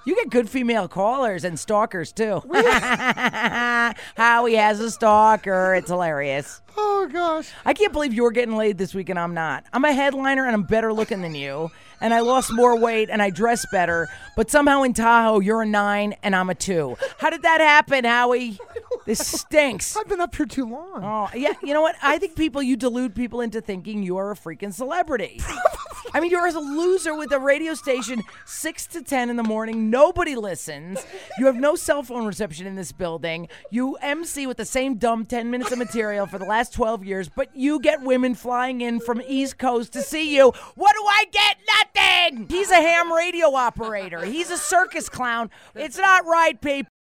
You get good female callers and stalkers, too. Howie has a stalker. It's hilarious. Oh, gosh. I can't believe you're getting laid this week and I'm not. I'm a headliner and I'm better looking than you. And I lost more weight and I dress better. But somehow in Tahoe, you're a 9 and I'm a 2. How did that happen, Howie? This stinks. I've been up here too long. Oh, yeah. You know what? I think you delude people into thinking you are a freaking celebrity. I mean, you're a loser with a radio station 6 to 10 in the morning. Nobody listens. You have no cell phone reception in this building. You MC with the same dumb 10 minutes of material for the last 12 years, but you get women flying in from East Coast to see you. What do I get? Nothing! He's a ham radio operator. He's a circus clown. It's not right, people.